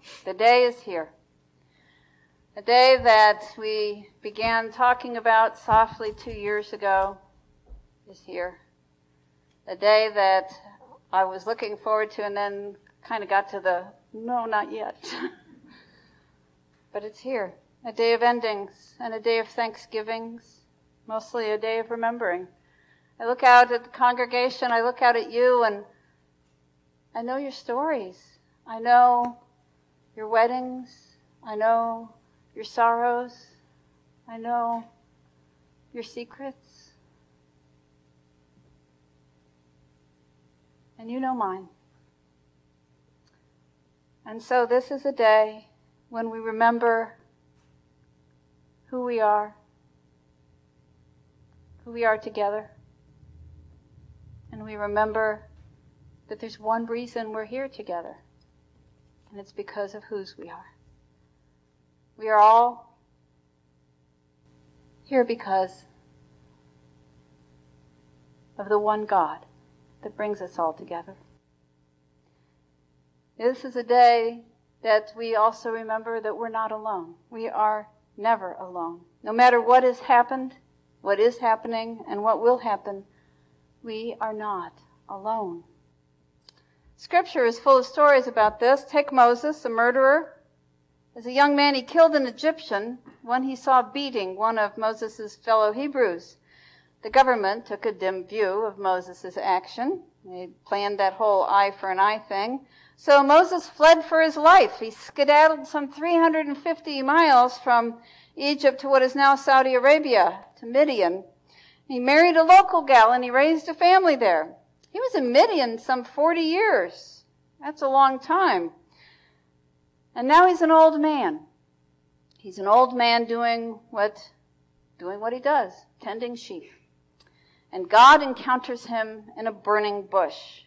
The day is here. A day that we began talking about softly 2 years ago is here. A day that I was looking forward to and then kind of got to the, no, not yet. But it's here. A day of endings and a day of thanksgivings, mostly a day of remembering. I look out at the congregation, I look out at you, and I know your stories. I know your weddings. I know your sorrows. I know your secrets. And you know mine. And so this is a day when we remember who we are together. And we remember that there's one reason we're here together, and it's because of whose we are. We are all here because of the one God that brings us all together. This is a day that we also remember that we're not alone. We are never alone. No matter what has happened, what is happening, and what will happen, we are not alone. Scripture is full of stories about this. Take Moses, a murderer. As a young man, he killed an Egyptian, one he saw beating one of Moses' fellow Hebrews. The government took a dim view of Moses' action. They planned that whole eye for an eye thing. So Moses fled for his life. He skedaddled some 350 miles from Egypt to what is now Saudi Arabia, to Midian. He married a local gal and he raised a family there. He was in Midian some 40 years. That's a long time. And now he's an old man. He's an old man doing what he does, tending sheep. And God encounters him in a burning bush.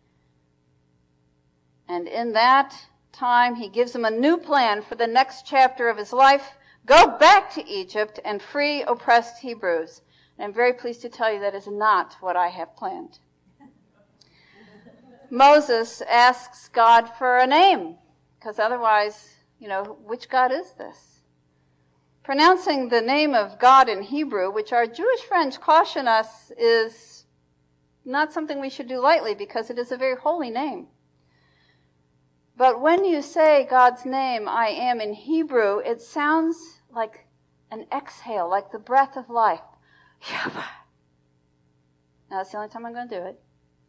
And in that time, he gives him a new plan for the next chapter of his life. Go back to Egypt and free oppressed Hebrews. And I'm very pleased to tell you that is not what I have planned. Moses asks God for a name, because otherwise, which God is this? Pronouncing the name of God in Hebrew, which our Jewish friends caution us is not something we should do lightly, because it is a very holy name. But when you say God's name, I am, in Hebrew, it sounds like an exhale, like the breath of life. Now, that's the only time I'm going to do it.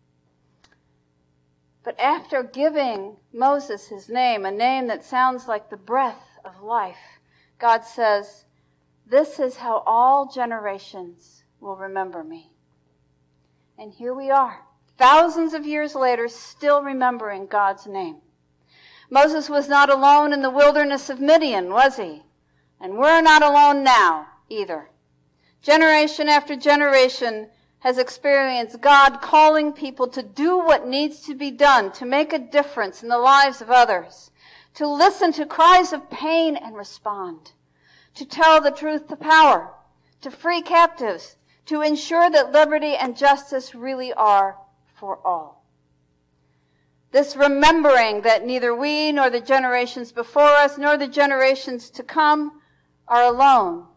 But after giving Moses his name, a name that sounds like the breath of life, God says, this is how all generations will remember me. And here we are, thousands of years later, still remembering God's name. Moses was not alone in the wilderness of Midian, was he? And we're not alone now either. Generation after generation has experienced God calling people to do what needs to be done, to make a difference in the lives of others, to listen to cries of pain and respond, to tell the truth to power, to free captives, to ensure that liberty and justice really are for all. This remembering that neither we nor the generations before us nor the generations to come are alone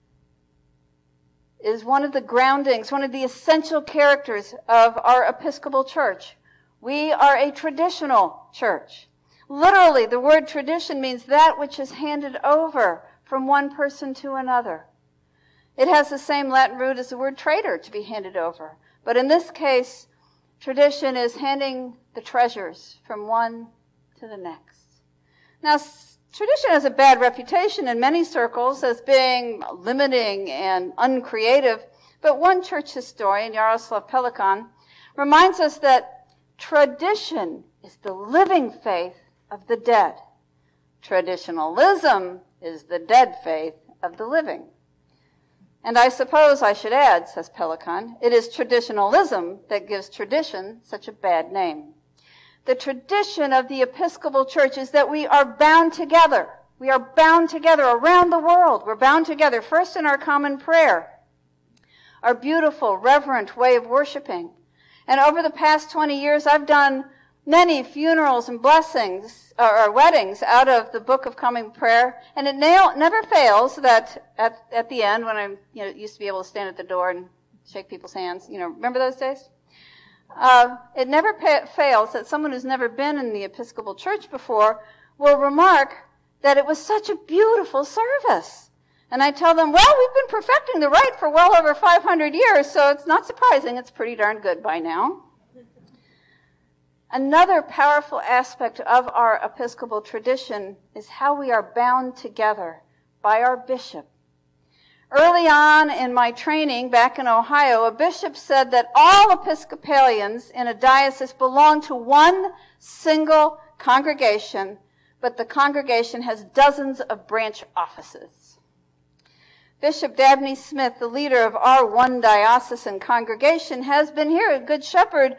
is one of the groundings, one of the essential characters of our Episcopal Church. We are a traditional church. Literally, the word tradition means that which is handed over from one person to another. It has the same Latin root as the word traitor, to be handed over. But in this case, tradition is handing the treasures from one to the next. Now, tradition has a bad reputation in many circles as being limiting and uncreative, but one church historian, Jaroslav Pelikan, reminds us that tradition is the living faith of the dead. Traditionalism is the dead faith of the living. And I suppose I should add, says Pelikan, it is traditionalism that gives tradition such a bad name. The tradition of the Episcopal Church is that we are bound together. We are bound together around the world. We're bound together first in our common prayer, our beautiful, reverent way of worshiping. And over the past 20 years, I've done many funerals and blessings or weddings out of the Book of Common Prayer, and it never fails that at the end, when I used to be able to stand at the door and shake people's hands, remember those days? It never fails that someone who's never been in the Episcopal Church before will remark that it was such a beautiful service. And I tell them, well, we've been perfecting the rite for well over 500 years, so it's not surprising it's pretty darn good by now. Another powerful aspect of our Episcopal tradition is how we are bound together by our bishop. Early on in my training back in Ohio, a bishop said that all Episcopalians in a diocese belong to one single congregation, but the congregation has dozens of branch offices. Bishop Dabney Smith, the leader of our one diocesan congregation, has been here at Good Shepherd,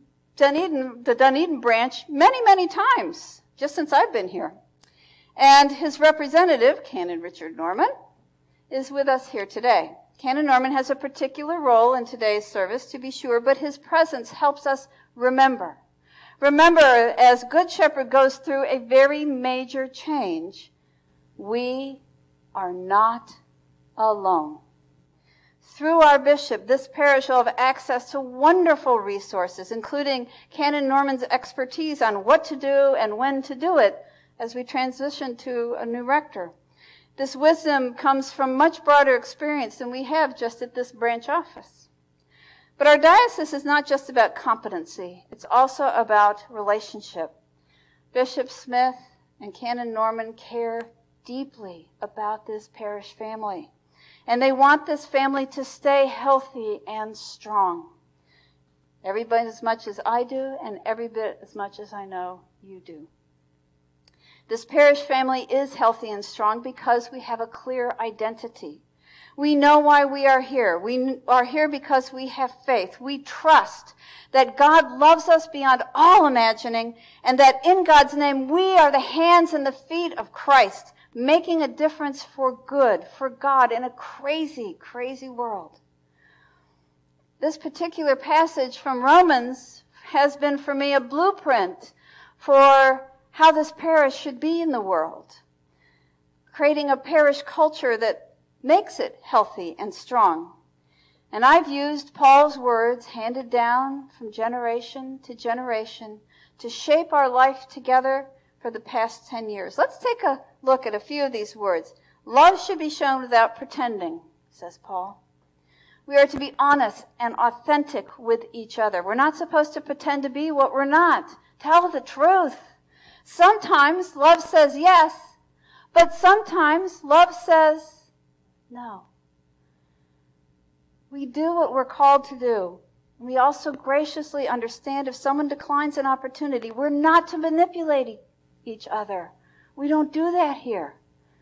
the Dunedin branch, many, many times, just since I've been here. And his representative, Canon Richard Norman, is with us here today. Canon Norman has a particular role in today's service, to be sure, but his presence helps us remember. Remember, as Good Shepherd goes through a very major change, we are not alone. Through our bishop, this parish will have access to wonderful resources, including Canon Norman's expertise on what to do and when to do it as we transition to a new rector. This wisdom comes from much broader experience than we have just at this branch office. But our diocese is not just about competency. It's also about relationship. Bishop Smith and Canon Norman care deeply about this parish family. And they want this family to stay healthy and strong. Every bit as much as I do, and every bit as much as I know you do. This parish family is healthy and strong because we have a clear identity. We know why we are here. We are here because we have faith. We trust that God loves us beyond all imagining, and that in God's name we are the hands and the feet of Christ, making a difference for good, for God, in a crazy, crazy world. This particular passage from Romans has been for me a blueprint for how this parish should be in the world, creating a parish culture that makes it healthy and strong. And I've used Paul's words handed down from generation to generation to shape our life together for the past 10 years. Let's take a look at a few of these words. Love should be shown without pretending, says Paul. We are to be honest and authentic with each other. We're not supposed to pretend to be what we're not. Tell the truth. Sometimes love says yes, but sometimes love says no. We do what we're called to do. We also graciously understand if someone declines an opportunity. We're not to manipulate each other. We don't do that here.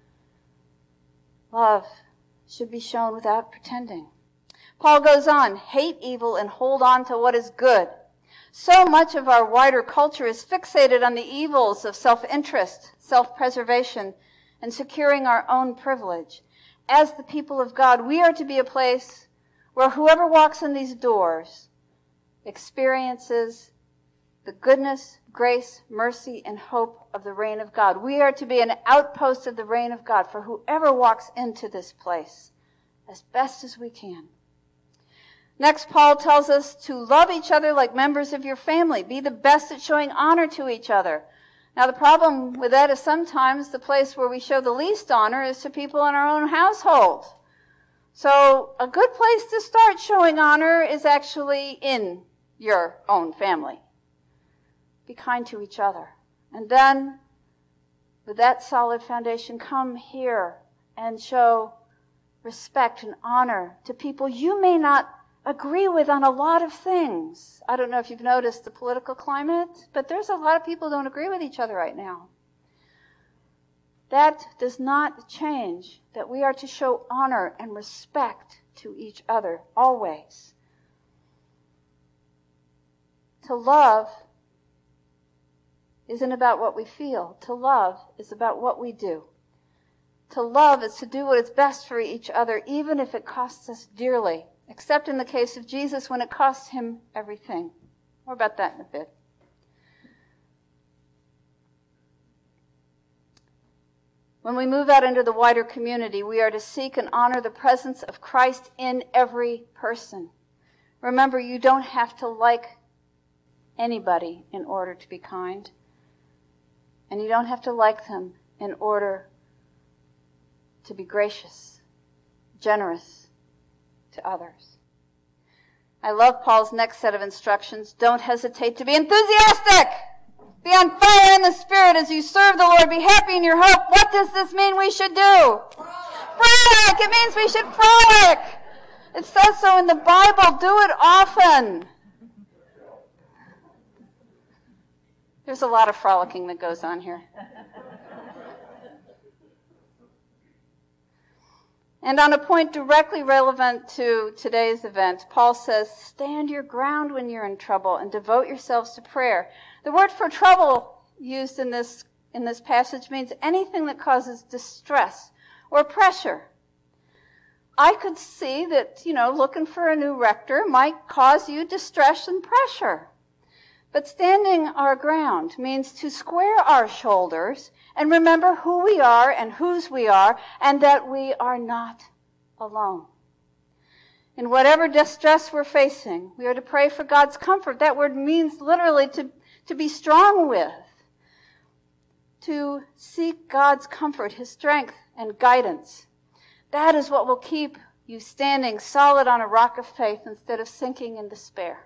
Love should be shown without pretending. Paul goes on, hate evil and hold on to what is good. So much of our wider culture is fixated on the evils of self-interest, self-preservation, and securing our own privilege. As the people of God, we are to be a place where whoever walks in these doors experiences the goodness, grace, mercy, and hope of the reign of God. We are to be an outpost of the reign of God for whoever walks into this place as best as we can. Next, Paul tells us to love each other like members of your family. Be the best at showing honor to each other. Now, the problem with that is sometimes the place where we show the least honor is to people in our own household. So a good place to start showing honor is actually in your own family. Be kind to each other. And then, with that solid foundation, come here and show respect and honor to people you may not agree with on a lot of things. I don't know if you've noticed the political climate, but there's a lot of people who don't agree with each other right now. That does not change that we are to show honor and respect to each other always. To love isn't about what we feel. To love is about what we do. To love is to do what is best for each other, even if it costs us dearly, except in the case of Jesus when it cost him everything. More about that in a bit. When we move out into the wider community, we are to seek and honor the presence of Christ in every person. Remember, you don't have to like anybody in order to be kind. And you don't have to like them in order to be gracious, generous to others. I love Paul's next set of instructions. Don't hesitate to be enthusiastic. Be on fire in the Spirit as you serve the Lord. Be happy in your hope. What does this mean we should do? Frolic! It means we should frolic. It says so in the Bible. Do it often. There's a lot of frolicking that goes on here. And on a point directly relevant to today's event, Paul says, stand your ground when you're in trouble and devote yourselves to prayer. The word for trouble used in this passage means anything that causes distress or pressure. I could see that, looking for a new rector might cause you distress and pressure. But standing our ground means to square our shoulders and remember who we are and whose we are, and that we are not alone. In whatever distress we're facing, we are to pray for God's comfort. That word means literally to be strong with, to seek God's comfort, His strength and guidance. That is what will keep you standing solid on a rock of faith instead of sinking in despair.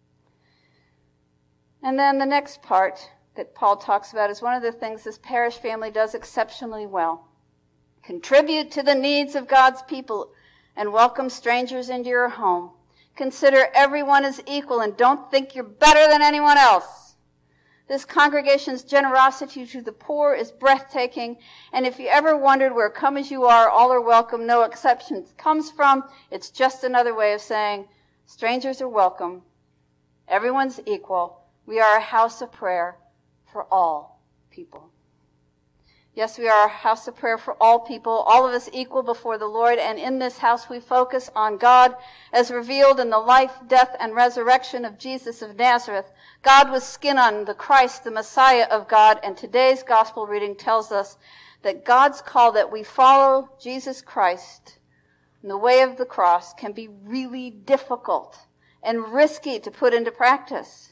And then the next part that Paul talks about is one of the things this parish family does exceptionally well. Contribute to the needs of God's people and welcome strangers into your home. Consider everyone as equal and don't think you're better than anyone else. This congregation's generosity to the poor is breathtaking, and if you ever wondered where come as you are, all are welcome, no exceptions comes from, it's just another way of saying strangers are welcome, everyone's equal. We are a house of prayer for all people. Yes, we are a house of prayer for all people, all of us equal before the Lord, and in this house we focus on God as revealed in the life, death, and resurrection of Jesus of Nazareth. God with skin on, the Christ, the Messiah of God, and today's gospel reading tells us that God's call that we follow Jesus Christ in the way of the cross can be really difficult and risky to put into practice.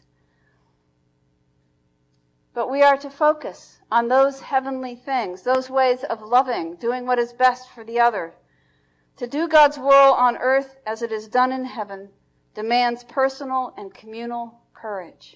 But we are to focus on those heavenly things, those ways of loving, doing what is best for the other. To do God's will on earth as it is done in heaven demands personal and communal courage.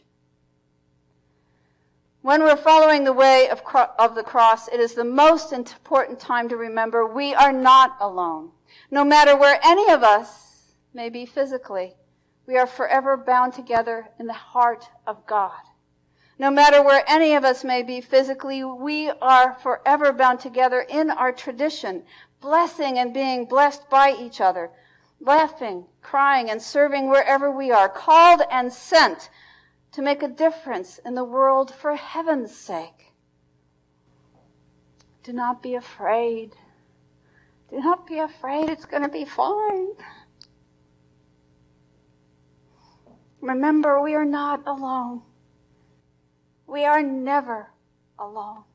When we're following the way of the cross, it is the most important time to remember we are not alone. No matter where any of us may be physically, we are forever bound together in the heart of God. No matter where any of us may be physically, we are forever bound together in our tradition, blessing and being blessed by each other, laughing, crying, and serving wherever we are, called and sent to make a difference in the world for heaven's sake. Do not be afraid. Do not be afraid. It's going to be fine. Remember, we are not alone. We are never alone.